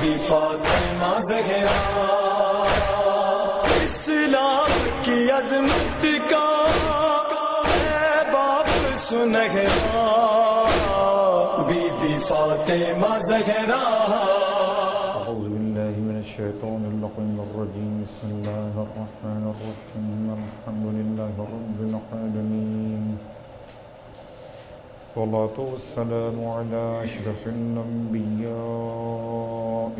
Be Fatima Zahra اسلام کی عظمت کا ہے باپ سنہرا بی بی فاطمہ زہرا اعوذ باللہ من الشیطان اللعین الرجیم بسم اللہ الرحمن الرحیم الحمد للہ رب العالمین الصلاة والسلام على اشرف الانبیاء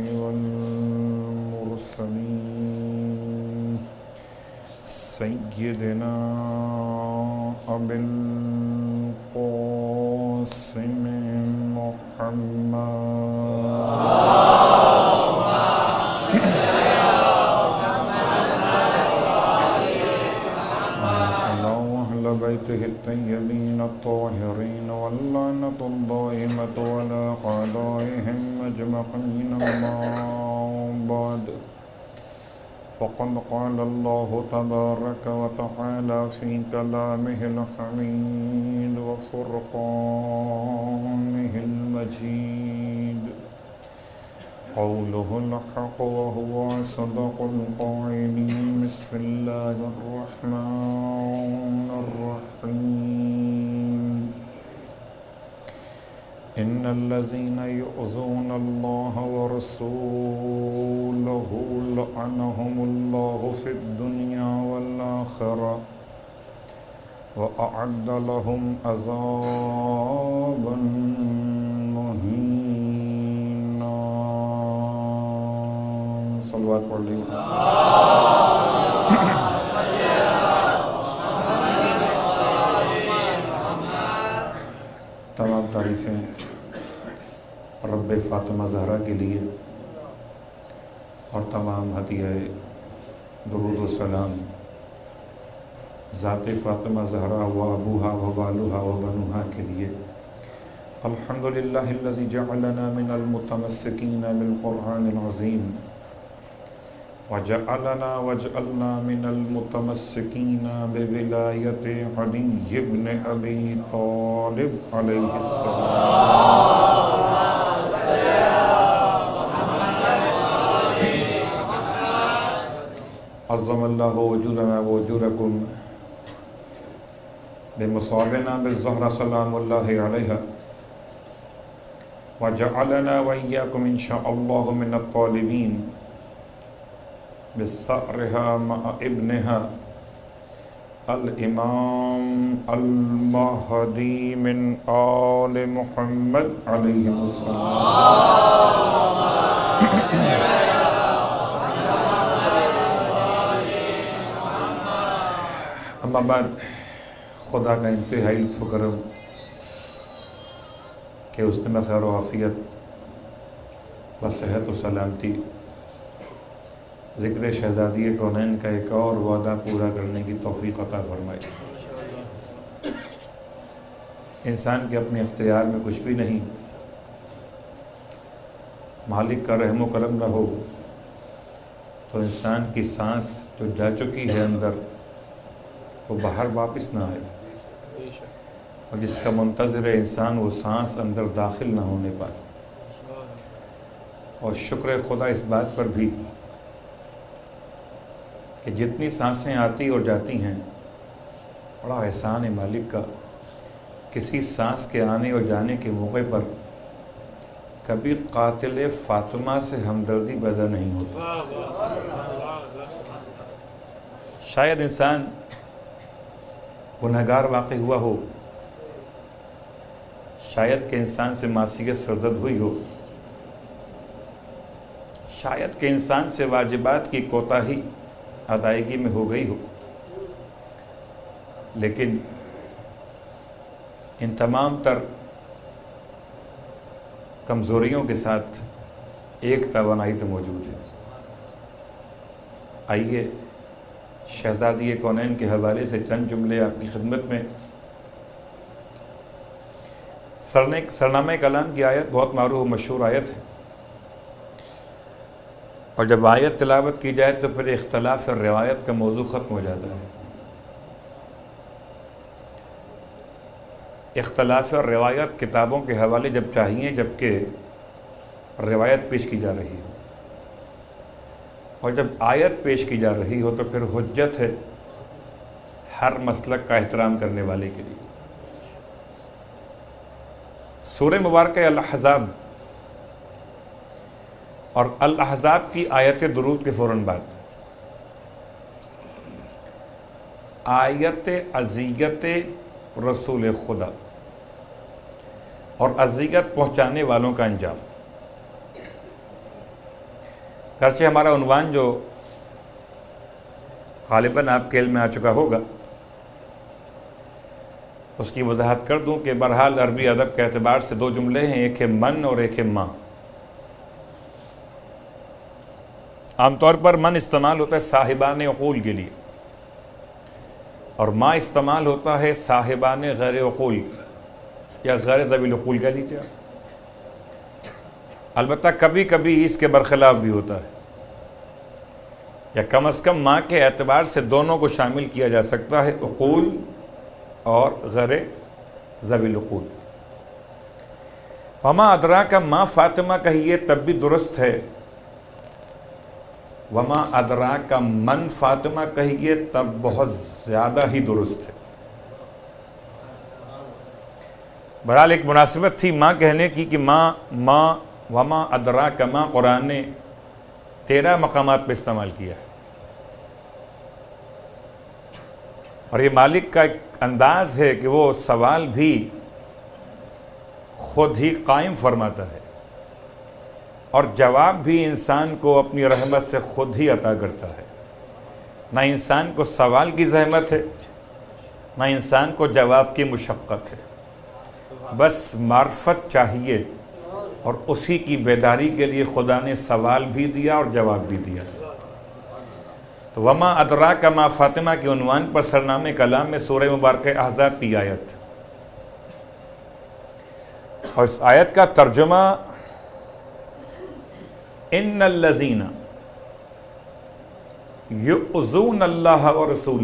والمرسلین سیدنا ابی القاسم محمد بيته الطيبين الطاهرين واللعنة الدائمة على أعدائهم أجمعين أما بعد فقد قال الله تبارك وتعالى في كلامه الحميد وفرقانه المجيد قوله الحق وهو أصدق القائلين بسم الله الرحمن الرحيم إن الذين يؤذون الله ورسوله لعنهم الله في الدنيا والآخرة وأعد لهم عذابا مهينا صلوات پڑھ لیجیے تمام تعریفیں رب فاطمہ زہرا کے لیے اور تمام ہدیہ درود و سلام ذات فاطمہ زہرا و ابوہا و بالوہا و بنوہا کے لیے الحمدللہ الذی جعلنا من المتمسکین بالقرآن العظیم وجعلنا من المتمسکین بولایت علی بن ابی طالب علیہ السلام عظم اللہ وجورنا وجورکم بمصابنا بالزہرہ سلام اللہ علیہ وجعلنا وإياكم إن شاء الله من الطالبين بثأرها مع ابنها الإمام المهدي من آل محمد عليه السلام اما بعد خدا کا انتہائی لطف و کرم کہ اس نے میں خیر و عافیت و صحت و سلامتی ذکر شہزادی کونین کا ایک اور وعدہ پورا کرنے کی توفیق عطا فرمائی۔ انسان کے اپنے اختیار میں کچھ بھی نہیں، مالک کا رحم و کرم نہ ہو تو انسان کی سانس جو جا چکی ہے اندر وہ باہر واپس نہ آئے، اور جس کا منتظر ہے انسان وہ سانس اندر داخل نہ ہونے پائے۔ اور شکر خدا اس بات پر بھی کہ جتنی سانسیں آتی اور جاتی ہیں بڑا احسان ہے مالک کا، کسی سانس کے آنے اور جانے کے موقع پر کبھی قاتل فاطمہ سے ہمدردی پیدا نہیں ہوتی۔ شاید انسان گنہگار واقع ہوا ہو، شاید کہ انسان سے معصیت سرزد ہوئی ہو، شاید کہ انسان سے واجبات کی کوتاہی ادائیگی میں ہو گئی ہو، لیکن ان تمام تر کمزوریوں کے ساتھ ایک توانائی تو موجود ہے۔ آئیے شہزادی کونین کے حوالے سے چند جملے آپ کی خدمت میں۔ سرنامہ کلام کی آیت بہت معروف و مشہور آیت ہے، اور جب آیت تلاوت کی جائے تو پھر اختلاف روایت کا موضوع ختم ہو جاتا ہے۔ اختلاف روایت کتابوں کے حوالے جب چاہیے، جبکہ روایت پیش کی جا رہی ہو، اور جب آیت پیش کی جا رہی ہو تو پھر حجت ہے ہر مسلک کا احترام کرنے والے کے لیے۔ سورہ مبارکہ الاحزاب اور الاحزاب کی آیت درود کے فوراً بعد آیت اذیت رسول خدا اور اذیت پہنچانے والوں کا انجام۔ گرچہ ہمارا عنوان جو غالباً آپ کے علم میں آ چکا ہوگا، اس کی وضاحت کر دوں کہ بہرحال عربی ادب کے اعتبار سے دو جملے ہیں، ایک ہے من اور ایک ہے ماں۔ عام طور پر من استعمال ہوتا ہے صاحبان عقول کے لیے، اور ماں استعمال ہوتا ہے صاحبان غیر عقول یا غیر ذوی العقول کہہ لیجیے۔ البتہ کبھی کبھی اس کے برخلاف بھی ہوتا ہے، یا کم از کم ماں کے اعتبار سے دونوں کو شامل کیا جا سکتا ہے، عقول اور غیر ذوی العقول۔ وما ادراک ما فاطمہ کہیے تب بھی درست ہے، وما ادراک من فاطمہ کہیے تب بہت زیادہ ہی درست ہے۔ بہرحال ایک مناسبت تھی ماں کہنے کی کہ ماں وما ادراک ما قرآن نے 13 مقامات پہ استعمال کیا ہے، اور یہ مالک کا ایک انداز ہے کہ وہ سوال بھی خود ہی قائم فرماتا ہے اور جواب بھی انسان کو اپنی رحمت سے خود ہی عطا کرتا ہے۔ نہ انسان کو سوال کی زحمت ہے، نہ انسان کو جواب کی مشقت ہے، بس معرفت چاہیے، اور اسی کی بیداری کے لیے خدا نے سوال بھی دیا اور جواب بھی دیا۔ تو وما ادراک ما فاطمہ کے عنوان پر سرنامے کلام میں سورہ مبارکہ احزاب کی آیت، اور اس آیت کا ترجمہ ان الذین یؤذون اللہ ورسولہ۔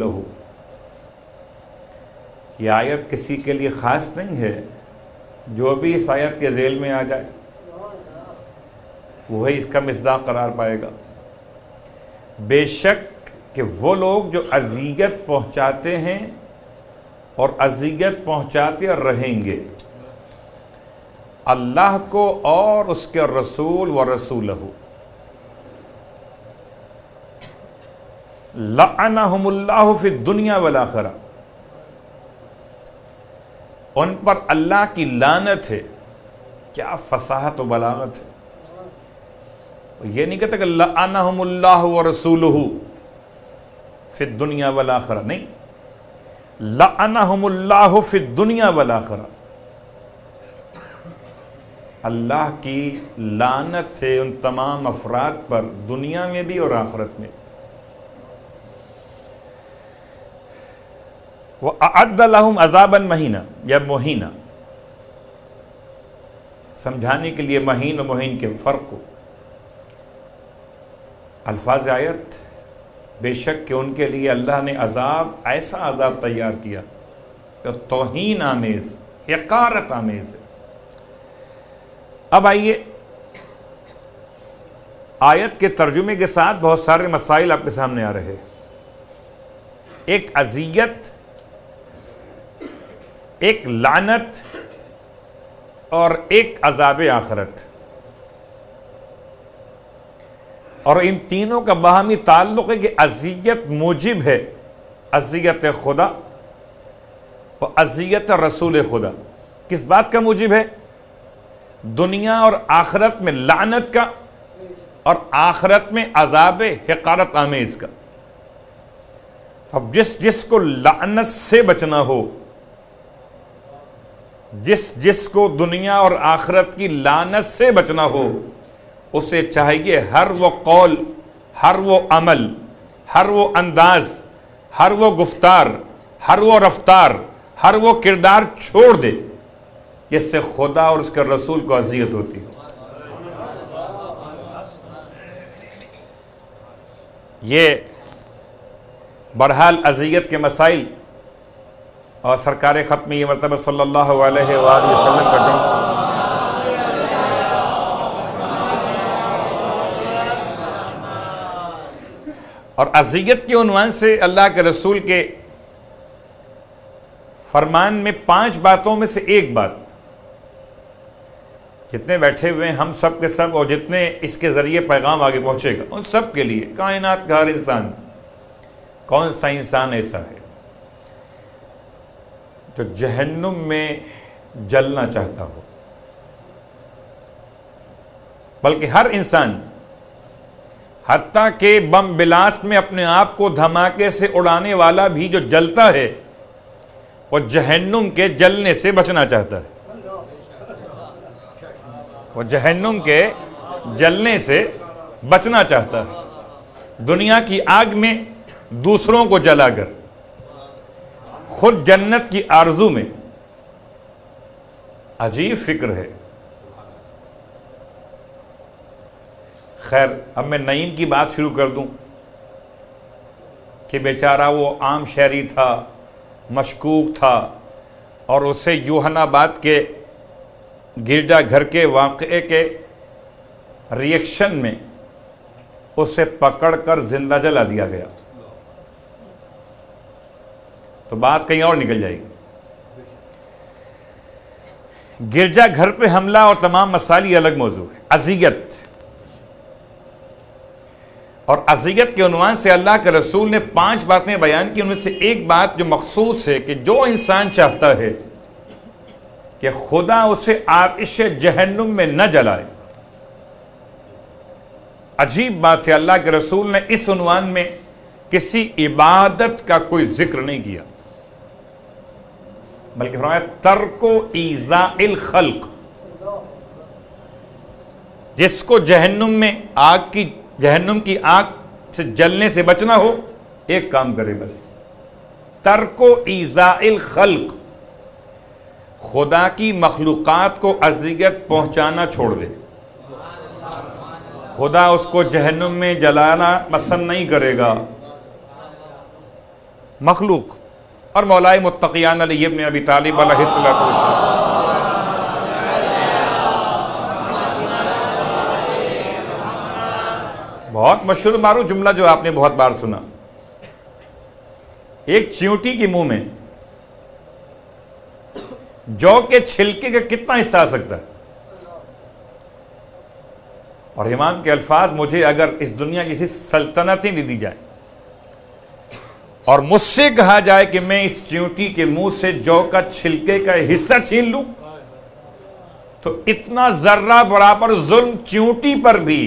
یہ آیت کسی کے لیے خاص نہیں ہے، جو بھی اس آیت کے ذیل میں آ جائے وہی اس کا مصداق قرار پائے گا۔ بے شک کہ وہ لوگ جو اذیت پہنچاتے ہیں اور اذیت پہنچاتے رہیں گے اللہ کو اور اس کے رسول و رسولہ، لعنہم اللہ فی الدنیا والآخرہ، ان پر اللہ کی لعنت ہے۔ کیا فصاحت و بلاغت ہے! یہ نہیں کہتا کہ لعنہم اللہ ورسولہ فی الدنیا والآخرہ، نہیں، لعنہم اللہ فی الدنیا والآخرہ، اللہ کی لعنت ہے ان تمام افراد پر، دنیا میں بھی اور آخرت میں۔ وَأَعَدَّ لَهُمْ عَذَابًا مَهِينًا، یا مہینہ سمجھانے کے لیے مہین و مہین کے فرق کو۔ الفاظ آیت، بے شک کہ ان کے لیے اللہ نے عذاب، ایسا عذاب تیار کیا جو توہین آمیز، حقارت آمیز ہے۔ اب آئیے آیت کے ترجمے کے ساتھ بہت سارے مسائل آپ کے سامنے آ رہے ہیں۔ ایک اذیت، ایک لعنت، اور ایک عذاب آخرت، اور ان تینوں کا باہمی تعلق ہے کہ اذیت موجب ہے اذیت خدا و اذیت رسول خدا۔ کس بات کا موجب ہے؟ دنیا اور آخرت میں لعنت کا، اور آخرت میں عذاب حقارت آمیز کا۔ اب جس کو لعنت سے بچنا ہو، جس کو دنیا اور آخرت کی لعنت سے بچنا ہو، اسے چاہیے ہر وہ قول، ہر وہ عمل، ہر وہ انداز، ہر وہ گفتار، ہر وہ رفتار، ہر وہ کردار چھوڑ دے جس سے خدا اور اس کے رسول کو اذیت ہوتی ہے۔ یہ بہرحال اذیت کے مسائل، اور سرکار ختم یہ مرتبہ صلی اللہ علیہ وآلہ وسلم کا اور اذیت کے عنوان سے اللہ کے رسول کے فرمان میں 5 باتوں میں سے ایک بات، جتنے بیٹھے ہوئے ہیں ہم سب کے سب اور جتنے اس کے ذریعے پیغام آگے پہنچے گا ان سب کے لیے، کائنات کا ہر انسان، کون سا انسان ایسا ہے جو جہنم میں جلنا چاہتا ہو؟ بلکہ ہر انسان، حتیٰ کہ بم بلاسٹ میں اپنے آپ کو دھماکے سے اڑانے والا بھی جو جلتا ہے وہ جہنم کے جلنے سے بچنا چاہتا ہے، وہ جہنم کے جلنے سے بچنا چاہتا ہے۔ دنیا کی آگ میں دوسروں کو جلا کر خود جنت کی آرزو میں، عجیب فکر ہے۔ خیر، اب میں نعیم کی بات شروع کر دوں کہ بیچارہ وہ عام شہری تھا، مشکوک تھا، اور اسے یوحنا آباد کے گرجا گھر کے واقعے کے ریئیکشن میں اسے پکڑ کر زندہ جلا دیا گیا، تو بات کہیں اور نکل جائے گی۔ گرجا گھر پہ حملہ اور تمام مسائل یہ الگ موضوع ہے۔ اذیت، اور اذیت کے عنوان سے اللہ کے رسول نے 5 باتیں بیان کی، ان میں سے ایک بات جو مخصوص ہے کہ جو انسان چاہتا ہے کہ خدا اسے آتش جہنم میں نہ جلائے، عجیب بات ہے، اللہ کے رسول نے اس عنوان میں کسی عبادت کا کوئی ذکر نہیں کیا، بلکہ فرمایا ترک ایذاء الخلق، جس کو جہنم کی آگ سے جلنے سے بچنا ہو ایک کام کرے بس، ترک ایذاء الخلق، خدا کی مخلوقات کو اذیت پہنچانا چھوڑ دے۔ خدا اس کو جہنم میں جلانا پسند نہیں کرے گا۔ مخلوق، اور مولائے متقیان علی ابن ابی طالب علیہ السلام، بہت مشہور معروف جملہ جو آپ نے بہت بار سنا، ایک چیونٹی کے منہ میں جو کے چھلکے کا کتنا حصہ آ سکتا ہے؟ اور امام کے الفاظ، مجھے اگر اس دنیا کی کسی سلطنتیں نہیں دی جائے اور مجھ سے کہا جائے کہ میں اس چیونٹی کے منہ سے جو کا چھلکے کا حصہ چھین لوں، تو اتنا ذرہ برابر ظلم چیونٹی پر بھی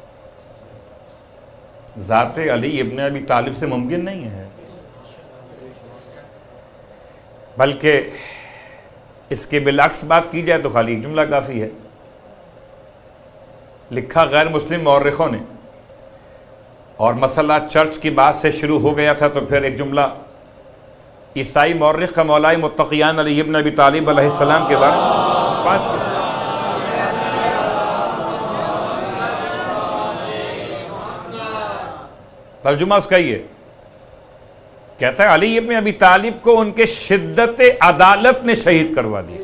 ذات علی ابن ابی طالب سے ممکن نہیں ہے۔ بلکہ اس کے بالعکس بات کی جائے تو خالی ایک جملہ کافی ہے، لکھا غیر مسلم مورخوں نے، اور مسئلہ چرچ کی بات سے شروع ہو گیا تھا، تو پھر ایک جملہ عیسائی مورخ کا مولائے متقیان علی ابن ابی طالب علیہ السلام کے بارے میں پاس کیا۔ ترجمہ اس کا یہ کہتا ہے، علی ابن ابی طالب کو ان کے شدت عدالت نے شہید کروا دیا،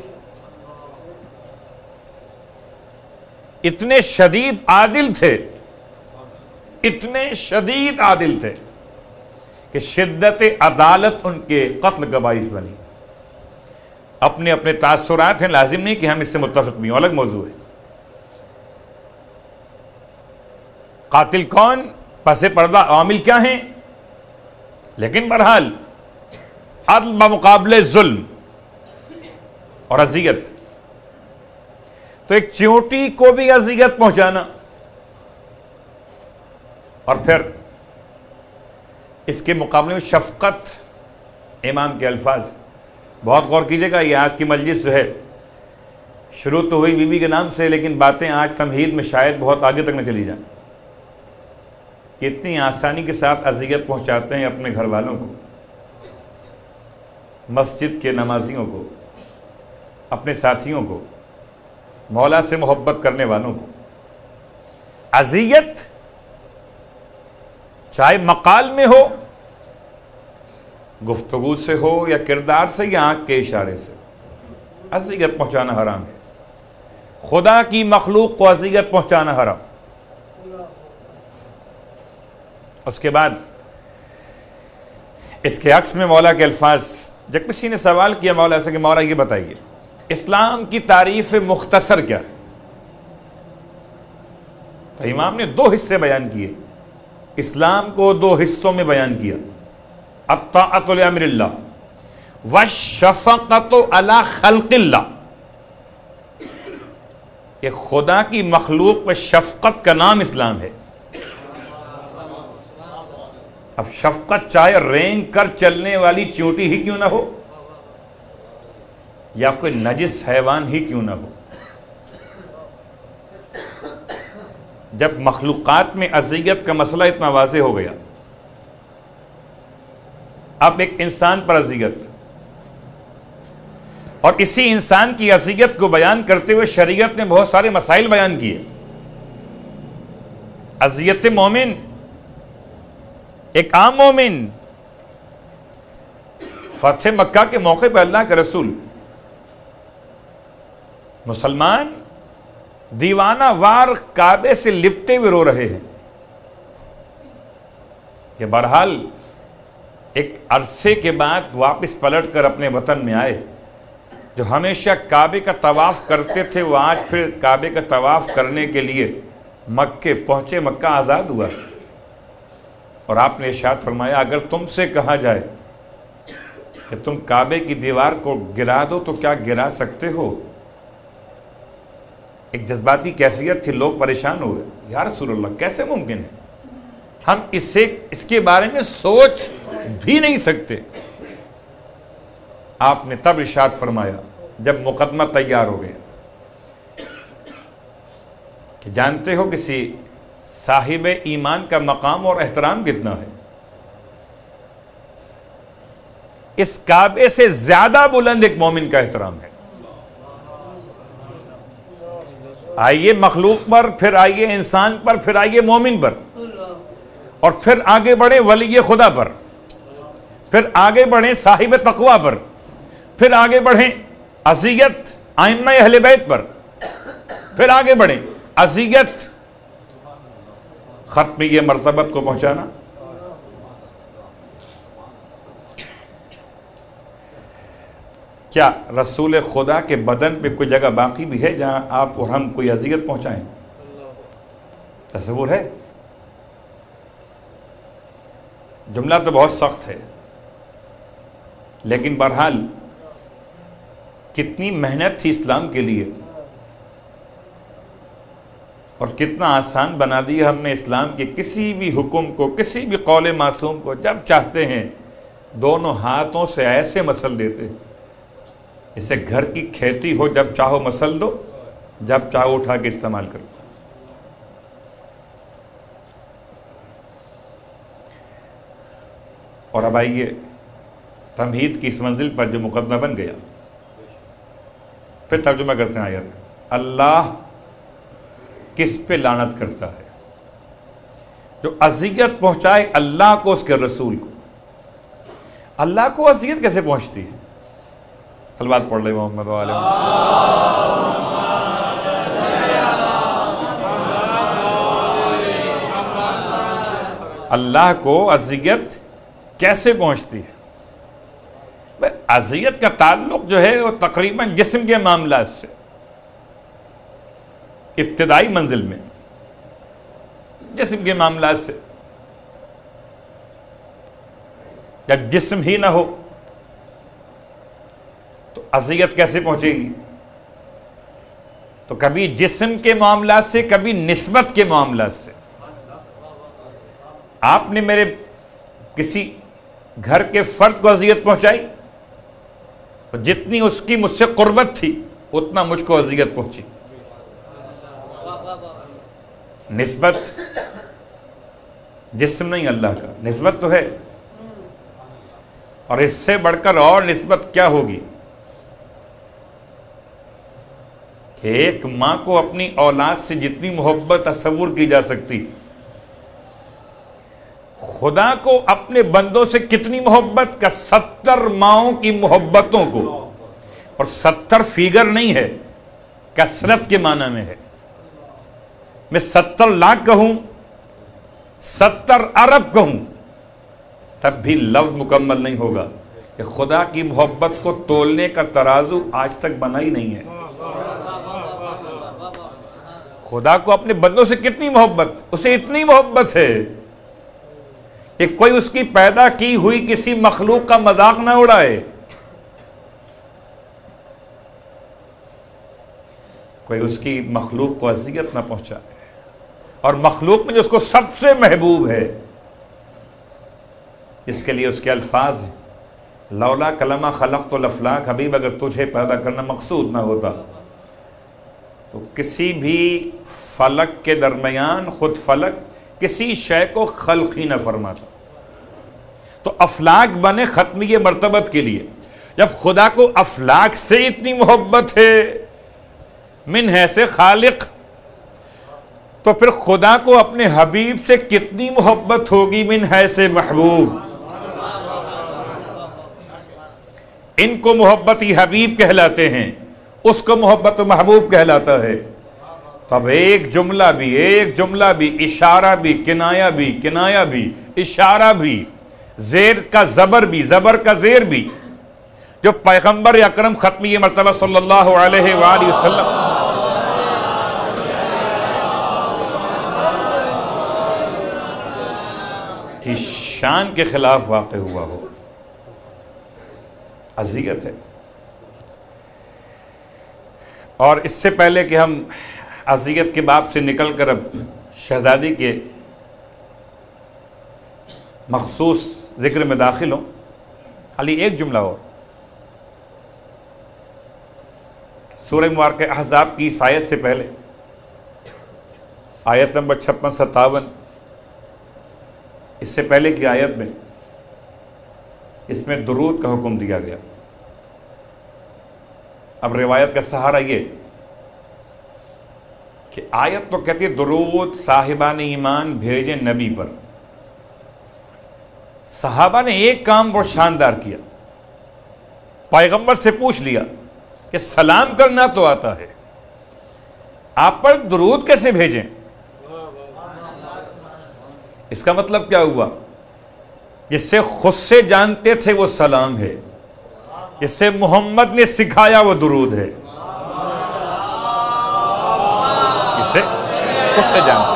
اتنے شدید عادل تھے، اتنے شدید عادل تھے کہ شدت عدالت ان کے قتل کا باعث بنی۔ اپنے اپنے تاثرات ہیں، لازم نہیں کہ ہم اس سے متفق بھی ہوں، الگ موضوع ہے۔ قاتل کون، پس پردہ عوامل کیا ہیں، لیکن بہرحال عدل بمقابلے ظلم اور اذیت، تو ایک چیونٹی کو بھی اذیت پہنچانا، اور پھر اس کے مقابلے میں شفقت، امام کے الفاظ بہت غور کیجئے گا۔ یہ آج کی مجلس جو ہے شروع تو ہوئی بی بی کے نام سے، لیکن باتیں آج تمہید میں شاید بہت آگے تک نہ چلی جائیں، کہ اتنی آسانی کے ساتھ اذیت پہنچاتے ہیں اپنے گھر والوں کو، مسجد کے نمازیوں کو، اپنے ساتھیوں کو، مولا سے محبت کرنے والوں کو۔ اذیت چاہے مقال میں ہو، گفتگو سے ہو، یا کردار سے، یا آنکھ کے اشارے سے، اذیت پہنچانا حرام ہے۔ خدا کی مخلوق کو اذیت پہنچانا حرام۔ اس کے بعد اس کے عکس میں مولا کے الفاظ، جب کسی نے سوال کیا مولا سے کہ مولا یہ بتائیے اسلام کی تعریف مختصر کیا ہے، تو امام نے 2 حصے بیان کیے، اسلام کو 2 حصوں میں بیان کیا، الطاعۃ لامر اللہ والشفقۃ علی خلق اللہ، کہ خدا کی مخلوق میں شفقت کا نام اسلام ہے۔ اب شفقت چاہے رینگ کر چلنے والی چیونٹی ہی کیوں نہ ہو، یا کوئی نجس حیوان ہی کیوں نہ ہو، جب مخلوقات میں اذیت کا مسئلہ اتنا واضح ہو گیا، اب ایک انسان پر اذیت، اور اسی انسان کی اذیت کو بیان کرتے ہوئے شریعت نے بہت سارے مسائل بیان کیے۔ اذیت مومن، ایک عام مومن، فتح مکہ کے موقع پہ اللہ کے رسول مسلمان دیوانہ وار کعبے سے لپٹے ہوئے رو رہے ہیں کہ بہرحال ایک عرصے کے بعد واپس پلٹ کر اپنے وطن میں آئے، جو ہمیشہ کعبے کا طواف کرتے تھے وہ آج پھر کعبے کا طواف کرنے کے لیے مکے پہنچے، مکہ آزاد ہوا، اور آپ نے ارشاد فرمایا اگر تم سے کہا جائے کہ تم کعبے کی دیوار کو گرا دو تو کیا گرا سکتے ہو؟ ایک جذباتی کیفیت تھی، لوگ پریشان ہو گئے، یا رسول اللہ کیسے ممکن ہے، ہم اس کے بارے میں سوچ بھی نہیں سکتے۔ آپ نے تب ارشاد فرمایا جب مقدمہ تیار ہو گیا کہ جانتے ہو کسی صاحب ایمان کا مقام اور احترام کتنا ہے، اس کعبے سے زیادہ بلند ایک مومن کا احترام ہے۔ آئیے مخلوق پر، پھر آئیے انسان پر، پھر آئیے مومن پر، اور پھر آگے بڑھے ولی خدا پر، پھر آگے بڑھیں صاحب تقوی پر، پھر آگے بڑھیں اذیت ائمہ اہل بیت پر، پھر آگے بڑھیں اذیت ختمی مرتبت کو پہنچانا۔ کیا رسول خدا کے بدن پہ کوئی جگہ باقی بھی ہے جہاں آپ اور ہم کوئی اذیت پہنچائیں؟ تصور ہے؟ جملہ تو بہت سخت ہے، لیکن بہرحال کتنی محنت تھی اسلام کے لیے، اور کتنا آسان بنا دیا ہم نے اسلام کے کسی بھی حکم کو، کسی بھی قول معصوم کو، جب چاہتے ہیں دونوں ہاتھوں سے ایسے مسل دیتے، جیسے گھر کی کھیتی ہو، جب چاہو مسل دو، جب چاہو اٹھا کے استعمال کرو۔ اور اب آئیے تمہید کی اس منزل پر جو مقدمہ بن گیا، پھر ترجمہ کرتے ہیں آیت۔ اللہ کس پہ لعنت کرتا ہے؟ جو اذیت پہنچائے اللہ کو، اس کے رسول کو۔ اللہ کو اذیت کیسے پہنچتی ہے؟ صلوات پڑھ لیں محمد و آل محمد۔ اللہ کو اذیت کیسے پہنچتی ہے؟ اذیت کا تعلق جو ہے وہ تقریباً جسم کے معاملات سے، ابتدائی منزل میں جسم کے معاملات سے۔ جب جسم ہی نہ ہو تو اذیت کیسے پہنچے گی؟ تو کبھی جسم کے معاملات سے، کبھی نسبت کے معاملات سے۔ آپ نے میرے کسی گھر کے فرد کو اذیت پہنچائی، تو جتنی اس کی مجھ سے قربت تھی اتنا مجھ کو اذیت پہنچی۔ نسبت جسم نہیں اللہ کا، نسبت تو ہے، اور اس سے بڑھ کر اور نسبت کیا ہوگی کہ ایک ماں کو اپنی اولاد سے جتنی محبت تصور کی جا سکتی، خدا کو اپنے بندوں سے کتنی محبت کا 70 ماؤں کی محبتوں کو، اور 70 فیگر نہیں ہے، کثرت کے معنی میں ہے۔ میں 70 لاکھ کہوں، 70 ارب کہوں، تب بھی لفظ مکمل نہیں ہوگا کہ خدا کی محبت کو تولنے کا ترازو آج تک بنا ہی نہیں ہے۔ خدا کو اپنے بندوں سے کتنی محبت، اسے اتنی محبت ہے کہ کوئی اس کی پیدا کی ہوئی کسی مخلوق کا مذاق نہ اڑائے، کوئی اس کی مخلوق کو اذیت نہ پہنچائے، اور مخلوق میں جو اس کو سب سے محبوب ہے، اس کے لیے اس کے الفاظ ہیں، لولا کلمہ خلقت الافلاک، حبیب اگر تجھے پیدا کرنا مقصود نہ ہوتا تو کسی بھی فلک کے درمیان خود فلک کسی شے کو خلق ہی نہ فرماتا۔ تو افلاک بنے ختمی مرتبت کے لیے۔ جب خدا کو افلاک سے اتنی محبت ہے من حیث خالق، تو پھر خدا کو اپنے حبیب سے کتنی محبت ہوگی من حیث محبوب۔ ان کو محبتی حبیب کہلاتے ہیں، اس کو محبت محبوب کہلاتا ہے۔ تب ایک جملہ بھی، اشارہ بھی، کنایہ بھی، اشارہ بھی، زیر کا زبر بھی، زبر کا زیر بھی، جو پیغمبر اکرم ختمی مرتبہ صلی اللہ علیہ وآلہ وسلم کی شان کے خلاف واقع ہوا ہو، اذیت ہے۔ اور اس سے پہلے کہ ہم اذیت کے باب سے نکل کر اب شہزادی کے مخصوص ذکر میں داخل ہوں، علی ایک جملہ اور، سورہ مبارکہ احزاب کی اس آیت سے پہلے آیت نمبر 56-57، اس سے پہلے کی آیت میں اس میں درود کا حکم دیا گیا۔ اب روایت کا سہارا یہ کہ آیت تو کہتی ہے درود صاحبان ایمان بھیجیں نبی پر۔ صحابہ نے ایک کام بہت شاندار کیا، پیغمبر سے پوچھ لیا کہ سلام کرنا تو آتا ہے، آپ پر درود کیسے بھیجیں؟ اس کا مطلب کیا ہوا؟ جس سے خود سے جانتے تھے وہ سلام ہے، جس سے محمد نے سکھایا وہ درود ہے، جسے خود سے جانتے۔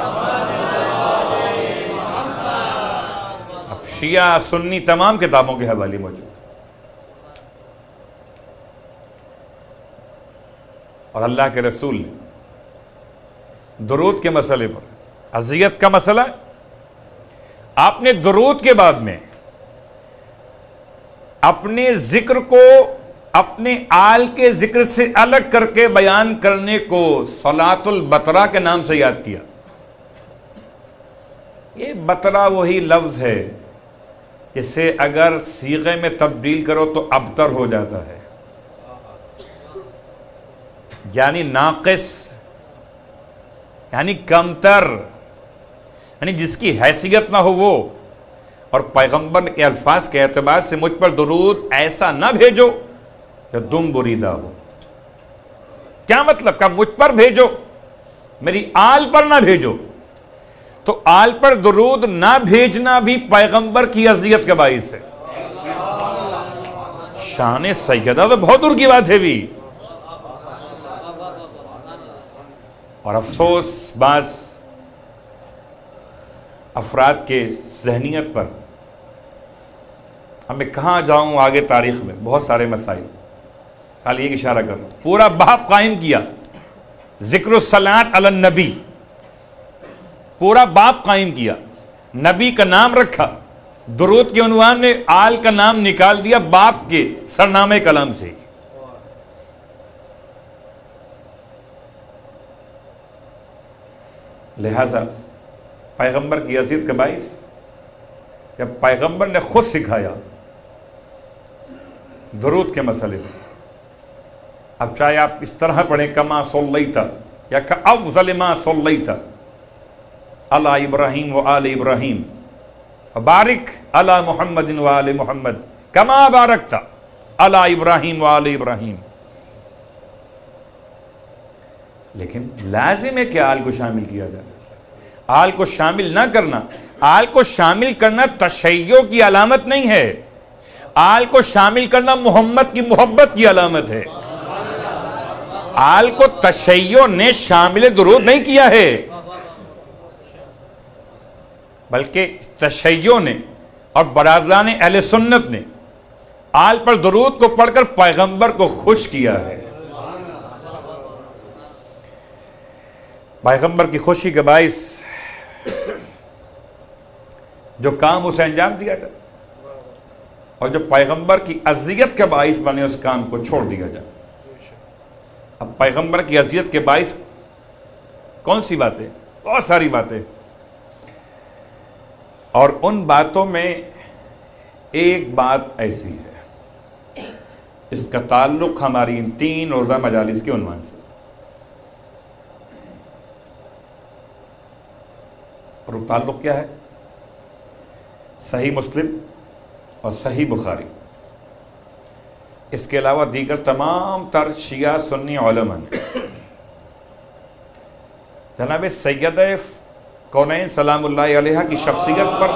اب شیعہ سنی تمام کتابوں کے حوالے موجود، اور اللہ کے رسول نے درود کے مسئلے پر، اذیت کا مسئلہ، آپ نے درود کے بعد میں اپنے ذکر کو اپنے آل کے ذکر سے الگ کر کے بیان کرنے کو صلاۃ البترا کے نام سے یاد کیا۔ یہ بترا وہی لفظ ہے جسے اگر صیغے میں تبدیل کرو تو ابتر ہو جاتا ہے، یعنی ناقص، یعنی کمتر، یعنی جس کی حیثیت نہ ہو وہ۔ اور پیغمبر کے الفاظ کے اعتبار سے مجھ پر درود ایسا نہ بھیجو جو دم بریدہ ہو۔ کیا مطلب؟ کہ مجھ پر بھیجو، میری آل پر نہ بھیجو۔ تو آل پر درود نہ بھیجنا بھی پیغمبر کی اذیت کا باعث ہے۔ شان سیدہ تو بہت دور کی بات ہے بھی۔ اور افسوس بعض افراد کے ذہنیت پر، اب میں کہاں جاؤں آگے تاریخ میں، بہت سارے مسائل، خالی ایک اشارہ کر رہا ہوں۔ پورا باب قائم کیا ذکر الصلاۃ علی النبی، پورا باب قائم کیا، نبی کا نام رکھا، درود کے عنوان میں آل کا نام نکال دیا باپ کے سرنامے کلام سے۔ لہذا پیغمبر کی اذیت کا باعث، جب پیغمبر نے خود سکھایا درود کے مسئلے میں، اب چاہے آپ اس طرح پڑھیں کما صلیت یا کافضل ما صلیت علی ابراہیم و آل ابراہیم وبارک علی محمد و آل محمد کما بارکت علی ابراہیم و آل ابراہیم، لیکن لازم ہے کہ آل کو شامل کیا جائے۔ آل کو شامل نہ کرنا، آل کو شامل کرنا تشیع کی علامت نہیں ہے، آل کو شامل کرنا محمد کی محبت کی علامت ہے۔ آل کو تشیع نے شامل درود نہیں کیا ہے، بلکہ تشیع نے اور برادران اہل سنت نے آل پر درود کو پڑھ کر پیغمبر کو خوش کیا ہے۔ پیغمبر کی خوشی کے باعث جو کام اسے انجام دیا جائے اور جو پیغمبر کی اذیت کے باعث بنے اس کام کو چھوڑ دیا جائے۔ اب پیغمبر کی اذیت کے باعث کون سی باتیں؟ بہت ساری باتیں، اور ان باتوں میں ایک بات ایسی ہے، اس کا تعلق ہماری ان 3 روزہ مجالس کے عنوان سے، اور وہ تعلق کیا ہے؟ صحیح مسلم اور صحیح بخاری، اس کے علاوہ دیگر تمام تر شیعہ سنی علماء نے جناب سیدہ کونین سلام اللہ علیہ کی شخصیت پر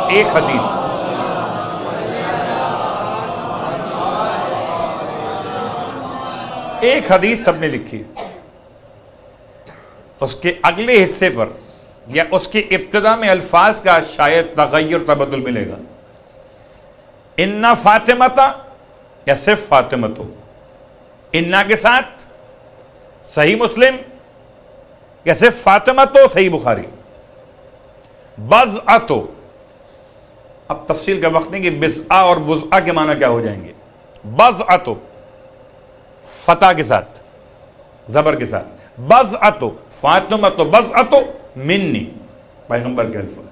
ایک حدیث سب نے لکھی، اس کے اگلے حصے پر یا اس کی ابتدا میں الفاظ کا شاید تغیر تبدل ملے گا، اِنَّ فاطمہ یا صرف فاطمہ، اِنَّ کے ساتھ صحیح مسلم یا صرف فاطمہ تو صحیح بخاری، بضعہ، اب تفصیل کا وقت نہیں کہ بضعہ اور بضعہ کے معنی کیا ہو جائیں گے۔ بضعہ فتح کے ساتھ، زبر کے ساتھ، بضعہ فاطمہ بضعہ منی، پیغمبر کے الفاظ۔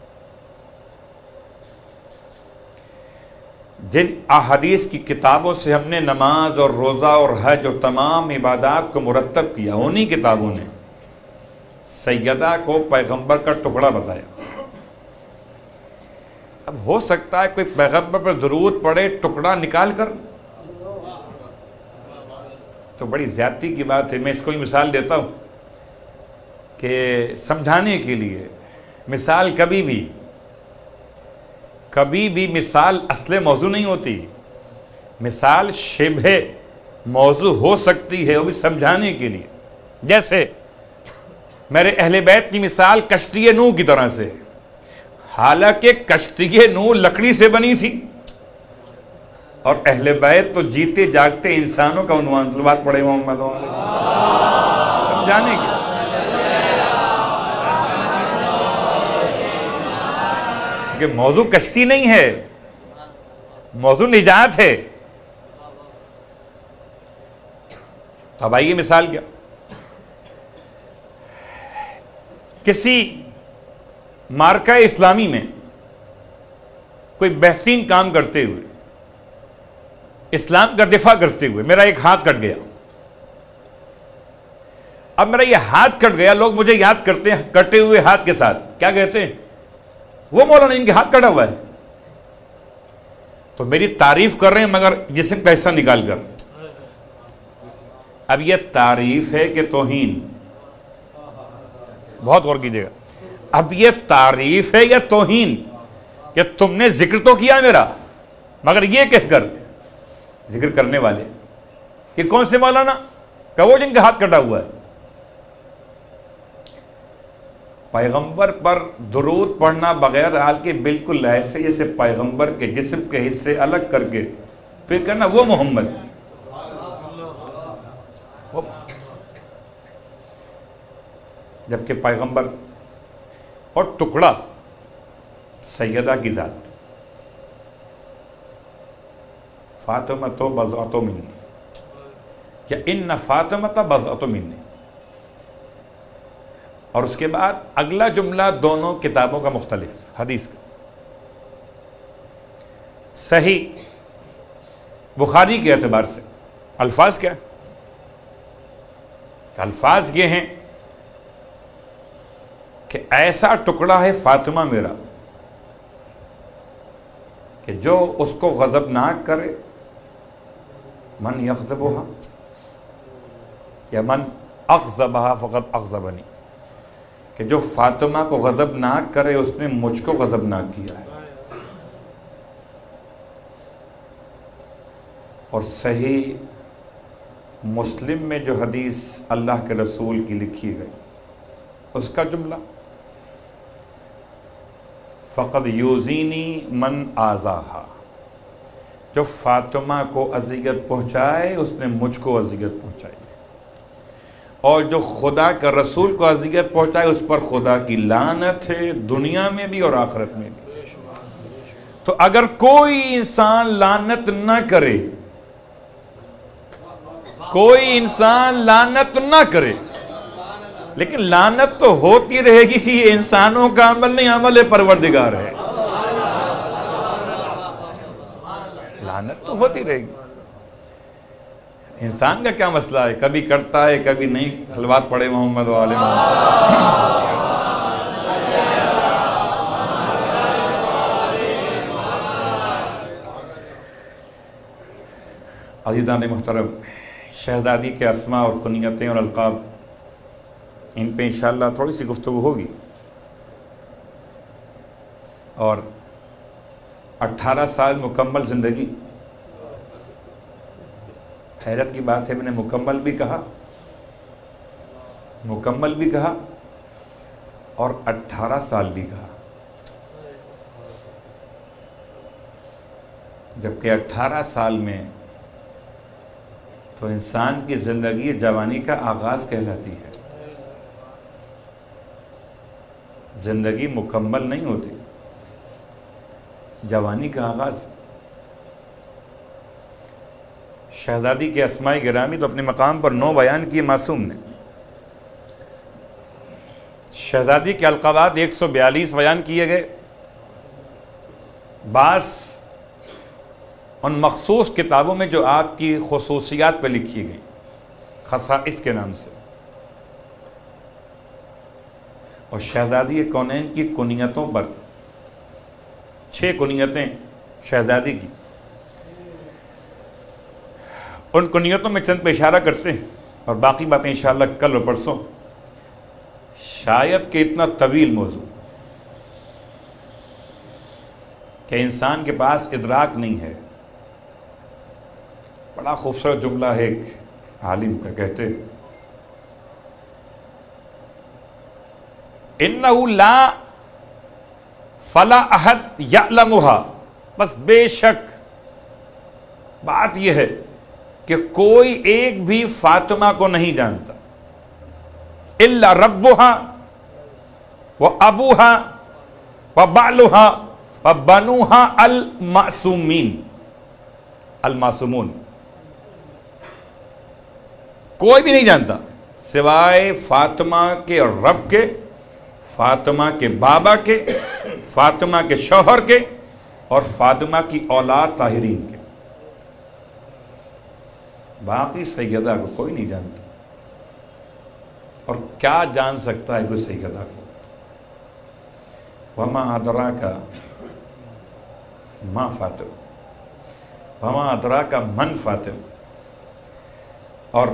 جن احادیث کی کتابوں سے ہم نے نماز اور روزہ اور حج اور تمام عبادات کو مرتب کیا، انہی کتابوں نے سیدہ کو پیغمبر کا ٹکڑا بتایا۔ اب ہو سکتا ہے کوئی پیغمبر پر درود پڑے ٹکڑا نکال کر، تو بڑی زیادتی کی بات ہے۔ میں اس کو ہی مثال دیتا ہوں کہ سمجھانے کے لیے، مثال کبھی بھی مثال اصل موضوع نہیں ہوتی، مثال شبہ موضوع ہو سکتی ہے، وہ بھی سمجھانے کے لیے۔ جیسے میرے اہل بیت کی مثال کشتی نوح کی طرح سے، حالانکہ کشتی نوح لکڑی سے بنی تھی، اور اہل بیت تو جیتے جاگتے انسانوں کا عنوان، صلوات پڑھے محمد سمجھانے کے۔ کہ موضوع کشتی نہیں ہے، موضوع نجات ہے۔ اب آئیے مثال کیا، کسی مارکہ اسلامی میں کوئی بہترین کام کرتے ہوئے، اسلام کا دفاع کرتے ہوئے میرا ایک ہاتھ کٹ گیا۔ اب میرا یہ ہاتھ کٹ گیا، لوگ مجھے یاد کرتے ہیں کٹے ہوئے ہاتھ کے ساتھ، کیا کہتے ہیں؟ وہ مولانا ان کے ہاتھ کٹا ہوا ہے، تو میری تعریف کر رہے ہیں مگر جسم کا حصہ نکال کر۔ اب یہ تعریف ہے کہ توہین؟ بہت غور کیجیے گا، اب یہ تعریف ہے یا توہین؟ کہ تم نے ذکر تو کیا میرا، مگر یہ کہہ کر ذکر کرنے والے کہ کون سے مولانا؟ کہ وہ جن کا ہاتھ کٹا ہوا ہے۔ پیغمبر پر درود پڑھنا بغیر حال کے بالکل ایسے جیسے پیغمبر کے جسم کے حصے الگ کر کے پھر کہنا وہ محمد، جبکہ پیغمبر اور ٹکڑا سیدہ کی ذات، فاطمہ تو بضعۃ منی، یا ان فاطمہ بضعۃ منی۔ اور اس کے بعد اگلا جملہ دونوں کتابوں کا مختلف، حدیث کا۔ صحیح بخاری کے اعتبار سے الفاظ کیا؟ الفاظ یہ ہیں کہ ایسا ٹکڑا ہے فاطمہ میرا کہ جو اس کو غضبناک کرے، من یغضبها یا من اغضبها فقد اغضبنی، کہ جو فاطمہ کو غضبناک کرے اس نے مجھ کو غضبناک کیا ہے. اور صحیح مسلم میں جو حدیث اللہ کے رسول کی لکھی گئی اس کا جملہ فقد یوزینی من آذاہا، جو فاطمہ کو اذیت پہنچائے اس نے مجھ کو اذیت پہنچائی، اور جو خدا کا رسول کو اذیت پہنچائے اس پر خدا کی لعنت ہے، دنیا میں بھی اور آخرت میں بھی. تو اگر کوئی انسان لعنت نہ کرے، کوئی انسان لعنت نہ کرے، لیکن لعنت تو ہوتی رہے گی کہ یہ انسانوں کا عمل نہیں، عمل پروردگار ہے. لعنت تو ہوتی رہے گی. انسان کا کیا مسئلہ ہے، کبھی کرتا ہے کبھی نہیں. صلوات پڑھے محمد و آل محمد. عزیزان محترم، شہزادی کے اسماء اور کنیتیں اور القاب، ان پہ انشاءاللہ تھوڑی سی گفتگو ہوگی. اور 18 سال مکمل زندگی، حیرت کی بات ہے، میں نے مکمل بھی کہا اور 18 سال بھی کہا، جبکہ 18 سال میں تو انسان کی زندگی جوانی کا آغاز کہلاتی ہے. زندگی مکمل نہیں ہوتی، جوانی کا آغاز. شہزادی کے اسماء گرامی تو اپنے مقام پر 9 بیان کیے معصوم نے. شہزادی کے القابات 142 بیان کیے گئے. بعض ان مخصوص کتابوں میں جو آپ کی خصوصیات پہ لکھی گئی، خصائص کے نام سے. اور شہزادی کونین کی کنیتوں پر 6 کنیتیں شہزادی کی، ان کنیتوں میں چند پہ اشارہ کرتے ہیں اور باقی باتیں انشاءاللہ کل اور پرسوں. شاید کہ اتنا طویل موضوع کہ انسان کے پاس ادراک نہیں ہے. بڑا خوبصورت جملہ ہے ایک عالم کا، کہتے اِنَّهُ لَا فَلَا أَحَدْ يَعْلَمُهَا، بس بے شک بات یہ ہے کہ کوئی ایک بھی فاطمہ کو نہیں جانتا، إِلَّا رَبُّهَا وَأَبُوهَا وَبَعْلُهَا وَبَنُوهَا المعصومون. کوئی بھی نہیں جانتا سوائے فاطمہ کے رب کے، فاطمہ کے بابا کے، فاطمہ کے شوہر کے اور فاطمہ کی اولاد طاہرین کے. باقی سیدہ کو کوئی نہیں جانتا. اور کیا جان سکتا ہے کوئی سیدہ کو؟ وَمَا أَدْرَاكَ مَا فاطمہ، وَمَا أَدْرَاكَ مَنْ فاطمہ. اور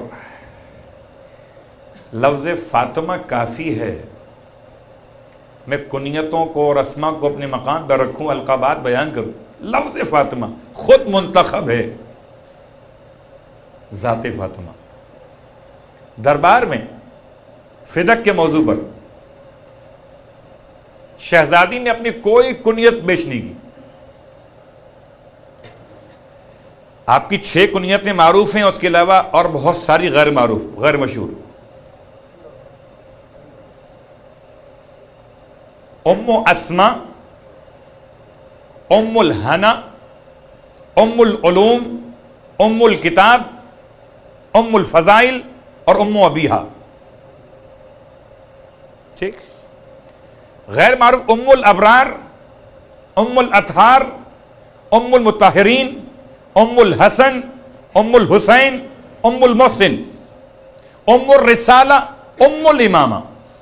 لفظ فاطمہ کافی ہے. میں کنیتوں کو اور اسماء کو اپنے مقام پر رکھوں، القابات بیان کروں. لفظ فاطمہ خود منتخب ہے. ذات فاطمہ دربار میں فدق کے موضوع پر شہزادی نے اپنی کوئی کنیت پیش نہیں کی. آپ کی 6 کنیتیں معروف ہیں، اس کے علاوہ اور بہت ساری غیر معروف، غیر مشہور. ام اسماء، ام الحنا، ام العلوم، ام الکتاب، ام الفضائل اور ام ابیہا. ٹھیک. غیر معروف ام الابرار، ام الاطہار، ام المطہرین، ام الحسن، ام الحسین، ام المحسن، ام الرسالہ، ام الامامہ.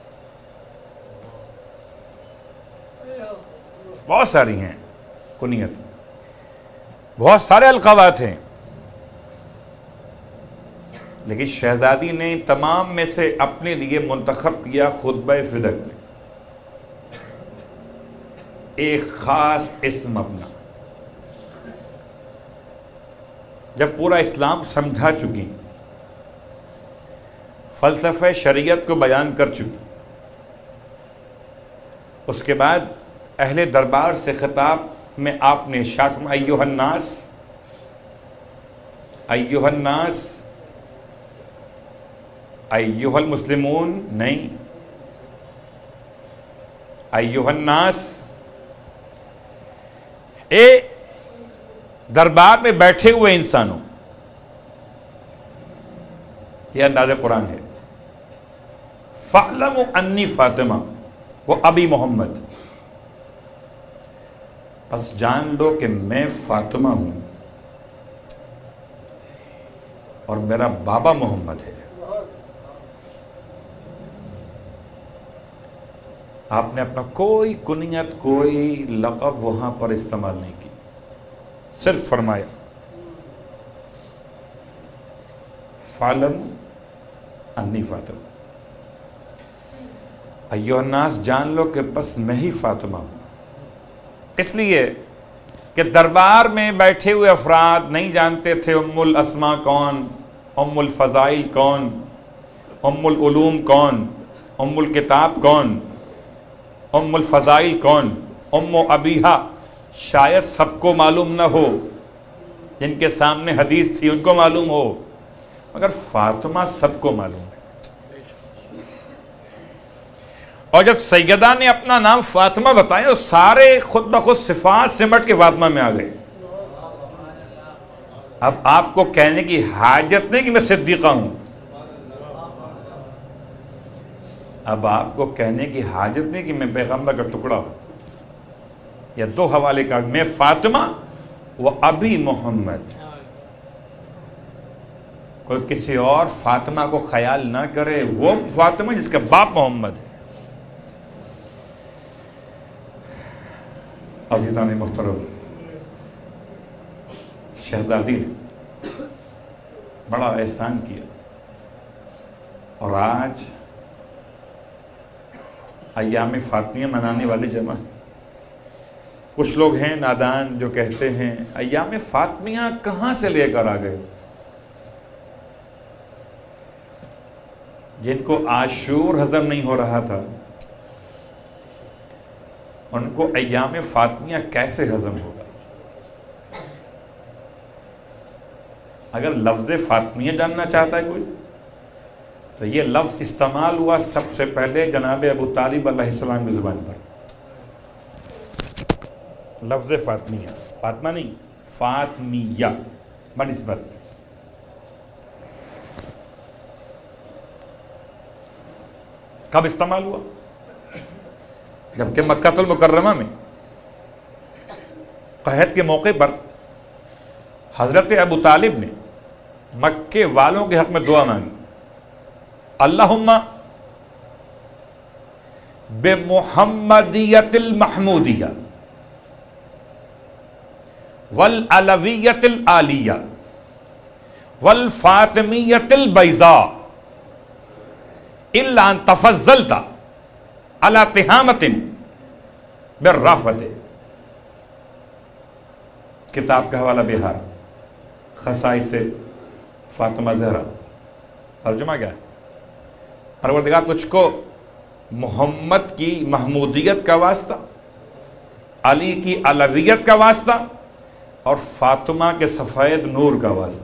بہت ساری ہیں کنیت، بہت سارے القابات ہیں. لیکن شہزادی نے تمام میں سے اپنے لیے منتخب کیا خطبہ فدق میں ایک خاص اسم اپنا. جب پورا اسلام سمجھا چکی، فلسفہ شریعت کو بیان کر چکی، اس کے بعد اہل دربار سے خطاب میں آپ نے ارشاد فرمایا ایھا الناس، ایھا الناس، ایھا المسلمون نہیں، ایھا الناس، اے دربار میں بیٹھے ہوئے انسانوں. یہ انداز قرآن ہے. فَاعْلَمُوا أَنِّي فاطمہ وہ ابی محمد، بس جان لو کہ میں فاطمہ ہوں اور میرا بابا محمد ہے. آپ نے اپنا کوئی کنیت، کوئی لقب وہاں پر استعمال نہیں کی، صرف فرمایا فَاعْلَمُوا أَنِّي فاطمہ. ایھا الناس، جان لو کہ بس میں ہی فاطمہ ہوں. اس لیے کہ دربار میں بیٹھے ہوئے افراد نہیں جانتے تھے ام الاسماء کون، ام الفضائل کون، ام العلوم کون، ام الکتاب کون، ام الفضائل کون. ام ابیہا شاید سب کو معلوم نہ ہو، جن کے سامنے حدیث تھی ان کو معلوم ہو، مگر فاطمہ سب کو معلوم ہے. اور جب سیدہ نے اپنا نام فاطمہ بتایا تو سارے خود بخود صفات سمٹ کے فاطمہ میں آ گئے. اب آپ کو کہنے کی حاجت نہیں کہ میں صدیقہ ہوں، اب آپ کو کہنے کی حاجت نہیں کہ میں پیغمبر کا ٹکڑا ہوں. یا دو حوالے کا، میں فاطمہ و ابی محمد. کوئی کسی اور فاطمہ کو خیال نہ کرے، وہ فاطمہ جس کا باپ محمد ہے. عزیزان محترم، شہزادی نے بڑا احسان کیا، اور آج ایام فاطمیہ منانے والے جمع. کچھ لوگ ہیں نادان جو کہتے ہیں ایام فاطمیہ کہاں سے لے کر آ گئے. جن کو عاشور ہضم نہیں ہو رہا تھا ان کو ایام فاطمیہ کیسے ہضم ہوگا؟ اگر لفظ فاطمیہ جاننا چاہتا ہے کوئی تو یہ لفظ استعمال ہوا سب سے پہلے جناب ابو طالب علیہ السلام کی زبان پر. لفظ فاطمیہ، فاطمہ نہیں، فاطمیہ بنسبت. کب استعمال ہوا؟ جبکہ مکہ المکرمہ میں قحط کے موقع پر حضرت ابو طالب نے مکے والوں کے حق میں دعا مانگی، اللہم بمحمدیت المحمودیہ والعلویت العالیہ والفاطمیت البیضاء الا ان تفضلت علی تہامت بالرافت. کتاب کا حوالہ بہار، خصائص فاطمہ زہرا. ترجمہ کیا ہے؟ پروردگار تجھ کو محمد کی محمودیت کا واسطہ، علی کی علویت کا واسطہ اور فاطمہ کے سفید نور کا واسطہ.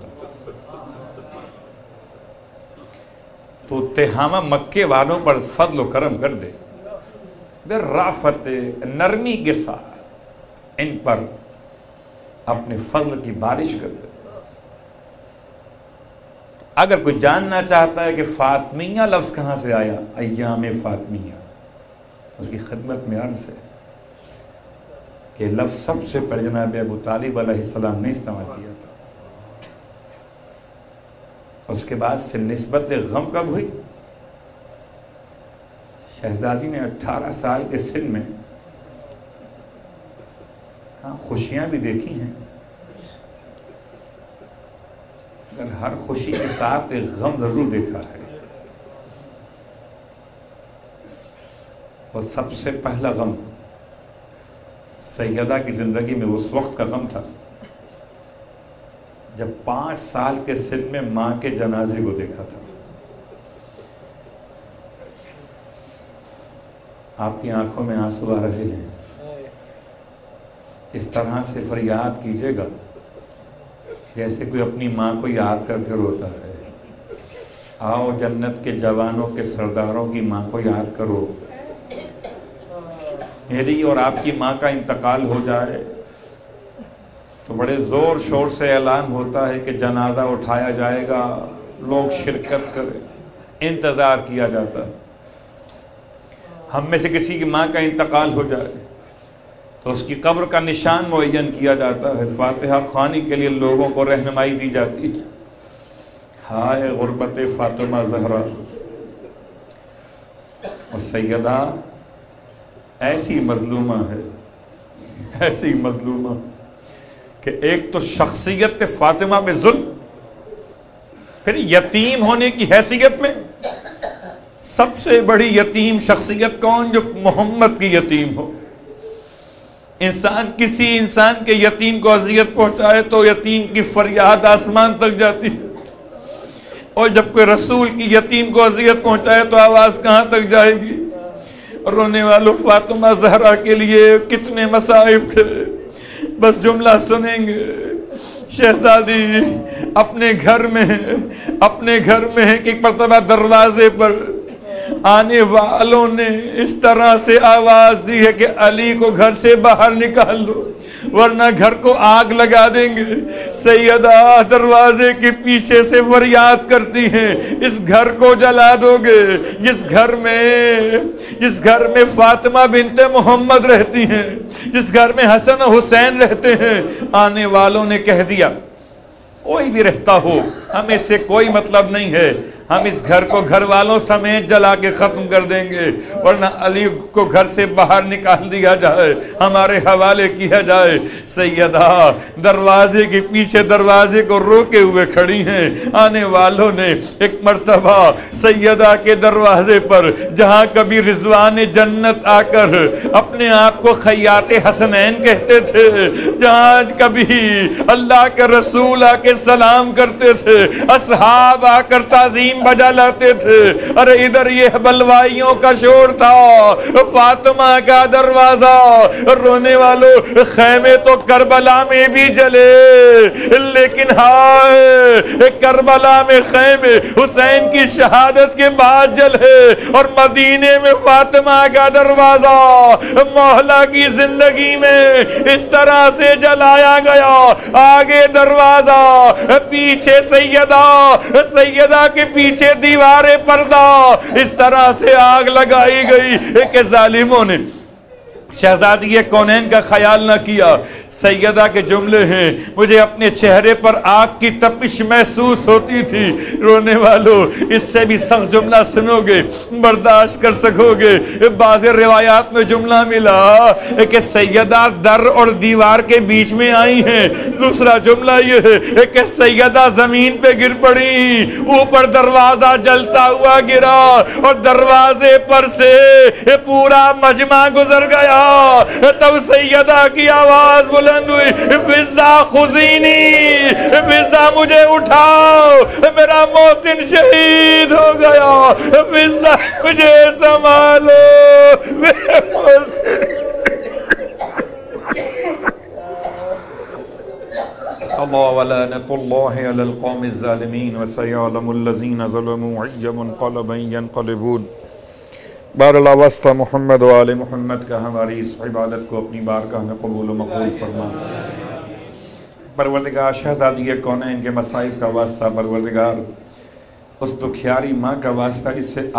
تو تہامہ مکے والوں پر فضل و کرم کر دے، بالرافت، نرمی کے ساتھ ان پر اپنے فضل کی بارش کر دے. اگر کوئی جاننا چاہتا ہے کہ فاطمیہ لفظ کہاں سے آیا، ایام فاطمیہ، اس کی خدمت میں عرض ہے کہ لفظ سب سے پہلے جناب ابو طالب علیہ السلام نے استعمال کیا تھا. اس کے بعد سے نسبت غم کب ہوئی؟ شہزادی نے 18 سال کے سن میں خوشیاں بھی دیکھی ہیں، مگر ہر خوشی کے ساتھ ایک غم ضرور دیکھا ہے، اور سب سے پہلا غم سیدہ کی زندگی میں اس وقت کا غم تھا جب 5 سال کے سن میں ماں کے جنازے کو دیکھا تھا۔ آپ کی آنکھوں میں آنسو آ رہے ہیں، اس طرح سے فریاد کیجیے گا جیسے کوئی اپنی ماں کو یاد کر کے روتا ہے۔ آؤ جنت کے جوانوں کے سرداروں کی ماں کو یاد کرو۔ میری اور آپ کی ماں کا انتقال ہو جائے تو بڑے زور شور سے اعلان ہوتا ہے کہ جنازہ اٹھایا جائے گا، لوگ شرکت کریں، انتظار کیا جاتا ہے۔ ہم میں سے کسی کی ماں کا انتقال ہو جائے تو اس کی قبر کا نشان معین کیا جاتا ہے، فاتحہ خوانی کے لیے لوگوں کو رہنمائی دی جاتی ہے۔ ہائے غربت فاطمہ زہرا، اور سیدہ ایسی مظلومہ ہے، ایسی مظلومہ کہ ایک تو شخصیت فاطمہ میں ظلم، پھر یتیم ہونے کی حیثیت میں سب سے بڑی یتیم شخصیت کون؟ جو محمد کی یتیم ہو۔ انسان کسی انسان کے یتیم کو اذیت پہنچائے تو یتیم کی فریاد آسمان تک جاتی ہے، اور جب کوئی رسول کی یتیم کو اذیت پہنچائے تو آواز کہاں تک جائے گی؟ رونے والوں، فاطمہ زہرا کے لیے کتنے مصائب تھے، بس جملہ سنیں گے۔ شہزادی اپنے گھر میں ہے کہ ایک مرتبہ دروازے پر آنے والوں نے اس طرح سے آواز دی ہے کہ علی کو گھر سے باہر نکال لو ورنہ گھر کو آگ لگا دیں گے۔ سیدہ دروازے کے پیچھے سے فریاد کرتی ہیں، اس گھر کو جلا دو گے، جس گھر میں فاطمہ بنت محمد رہتی ہیں، جس گھر میں حسن و حسین رہتے ہیں۔ آنے والوں نے کہہ دیا کوئی بھی رہتا ہو ہمیں سے کوئی مطلب نہیں ہے، ہم اس گھر کو گھر والوں سمیت جلا کے ختم کر دیں گے، ورنہ علی کو گھر سے باہر نکال دیا جائے، ہمارے حوالے کیا جائے۔ سیدہ دروازے کے پیچھے دروازے کو روکے ہوئے کھڑی ہیں۔ آنے والوں نے ایک مرتبہ سیدہ کے دروازے پر، جہاں کبھی رضوان جنت آ کر اپنے آپ کو خیاط حسنین کہتے تھے، جہاں کبھی اللہ کے رسول آ کے سلام کرتے تھے، اصحاب آ کر تعظیم بجا لاتے تھے، ارے ادھر یہ بلوائیوں کا شور تھا، فاطمہ کا دروازہ۔ رونے والوں، خیمے تو کربلا میں بھی جلے، لیکن ہائے کربلا میں خیمے حسین کی شہادت کے بعد جلے، اور مدینے میں فاطمہ کا دروازہ مولا کی زندگی میں اس طرح سے جلایا گیا۔ آگے دروازہ، پیچھے سیدہ کے پیچھے دیوار پردہ، اس طرح سے آگ لگائی گئی کہ ظالموں نے شہزادی کونین کا خیال نہ کیا۔ سیدہ کے جملے ہیں، مجھے اپنے چہرے پر آگ کی تپش محسوس ہوتی تھی۔ رونے والوں، اس سے بھی سخت جملہ سنو گے، برداشت کر سکو گے۔ بعض روایات میں جملہ ملا کہ سیدہ در اور دیوار کے بیچ میں آئی ہیں۔ دوسرا جملہ یہ ہے کہ سیدہ زمین پہ گر پڑی، اوپر دروازہ جلتا ہوا گرا اور دروازے پر سے پورا مجمع گزر گیا۔ تب سیدہ کی آواز بلند ہوئی، فضا خزینی، فضا مجھے اٹھاؤ، میرا محسن شہید ہو گیا، فضا مجھے سنبھالو، میرا محسن۔ اللہ ولعنۃ اللہ علی القوم الظالمین وسیعلم الذین ظلموا ای منقلب ینقلبون۔ باراللہ واسطہ محمد و آل محمد کا ہماری اس عبادت کو اپنی بارگاہ میں قبول و مقبول فرما۔ پروردگار شہزادی کونین کے مصائب کا واسطہ، پروردگار اس دکھیاری ماں کا واسطہ جس سے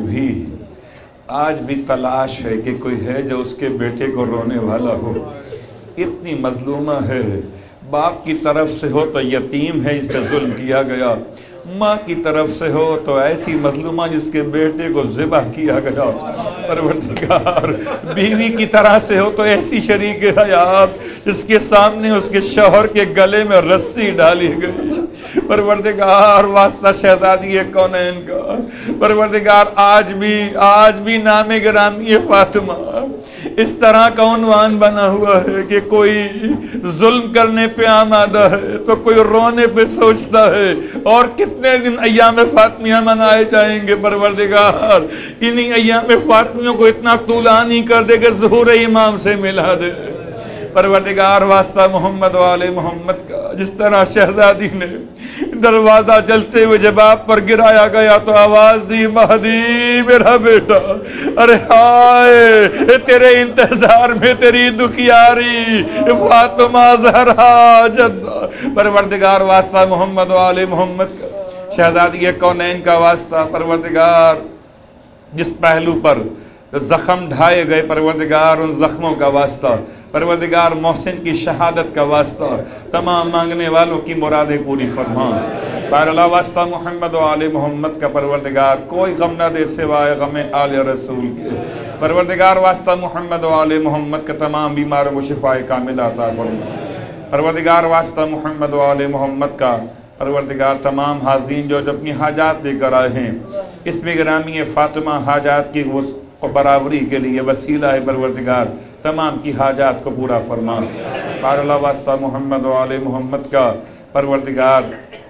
آج بھی تلاش ہے کہ کوئی ہے جو اس کے بیٹے کو رونے والا ہو۔ اتنی مظلومہ ہے، باپ کی طرف سے ہو تو یتیم ہے جس پہ ظلم کیا گیا، ماں کی طرف سے ہو تو ایسی مظلومہ جس کے بیٹے کو ذبح کیا گیا۔ پروردگار بیوی کی طرح سے ہو تو ایسی شریک حیات جس کے سامنے اس کے شوہر کے گلے میں رسی ڈالی گئی۔ پروردگار واسطہ شہزادی کونین کا، پروردگار آج بھی نام گرامی فاطمہ اس طرح کا عنوان بنا ہوا ہے کہ کوئی ظلم کرنے پہ آمادہ ہے تو کوئی رونے پہ سوچتا ہے، اور کتنے دن ایام فاطمیہ منائے جائیں گے پروردگار، انہی ایام فاطمیوں کو اتنا طولانی کر دے کہ ظہور امام سے ملا دے پروردگار واسطہ محمد و آل محمد کا۔ جس طرح شہزادی نے دروازہ جلتے ہوئے جب آپ پر گرایا گیا تو آواز دی، مہدی میرا بیٹا، ارے ہائے تیرے انتظار میں تیری دکھیاری فاطمہ زہرا جدہ، پروردگار واسطہ محمد و آل محمد کا، شہزادی کونین کا واسطہ پروردگار، جس پہلو پر زخم ڈھائے گئے پروردگار ان زخموں کا واسطہ، پروردگار محسن کی شہادت کا واسطہ، تمام مانگنے والوں کی مرادیں پوری فرما، بہر اللہ واسطہ محمد و آل محمد کا پروردگار کوئی غم نہ دے سوائے غم آل رسول کے، پروردگار واسطہ محمد و آل محمد کا تمام بیماروں کو شفاء کاملہ عطا فرما، پروردگار واسطہ محمد و آل محمد کا، پروردگار تمام حاضرین جو اپنی حاجات لے کر آئے ہیں، اس میں گرامی فاطمہ حاجات کی برابری کے لیے وسیلہ ہے پروردگار، تمام کی حاجات کو پورا فرما، بہر اللہ واسطہ محمد و آل محمد کا، پروردگار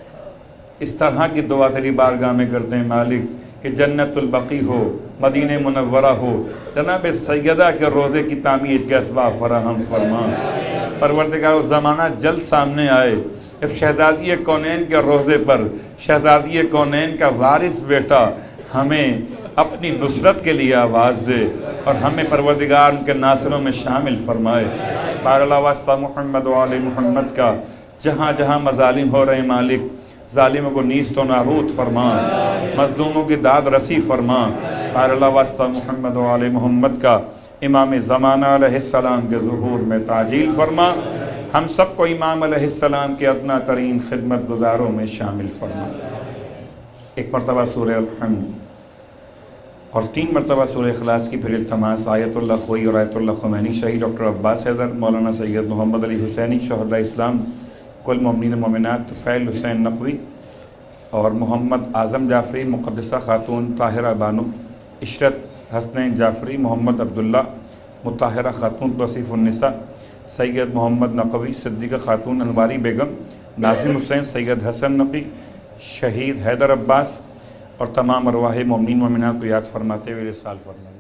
اس طرح کی دعا تیری بارگاہ میں کرتے ہیں مالک کہ جنت البقیع ہو، مدینہ منورہ ہو، جناب سیدہ کے روزے کی تعمیر کے اسباب فراہم فرما، پروردگار اس زمانہ جلد سامنے آئے جب شہزادی کونین کے روزے پر شہزادی کونین کا وارث بیٹا ہمیں اپنی نصرت کے لیے آواز دے اور ہمیں پروردگار ان کے ناصروں میں شامل فرمائے، بہر اللہ واسطہ محمد و آل محمد کا، جہاں جہاں مظالم ہو رہے مالک ظالموں کو نیست و نابود فرما، مظلوموں کی داد رسی فرما، بہر اللہ واسطہ محمد و آل محمد کا، امام زمانہ علیہ السلام کے ظہور میں تعجیل فرما، ہم سب کو امام علیہ السلام کے ادنیٰ ترین خدمت گزاروں میں شامل فرما۔ ایک مرتبہ سورہ الحمد اور 3 مرتبہ سورہ اخلاص کی پھر التماس، آیت اللہ خوئی اور آیت اللہ خمینی، شہید ڈاکٹر عباس حیدر، مولانا سید محمد علی حسینی، شہداء اسلام، کل مومنین مومنات، طفیل حسین نقوی اور محمد اعظم جعفری، مقدسہ خاتون طاہرہ بانو، عشرت حسنین جعفری، محمد عبداللہ، مطہرہ خاتون توصیف النساء، سید محمد نقوی، صدیقہ خاتون انواری بیگم، ناظم حسین، سید حسن نقی، شہید حیدر عباس اور تمام ارواح مومنین مومنات کو یاد فرماتے ہوئے ارسال فرمائیں۔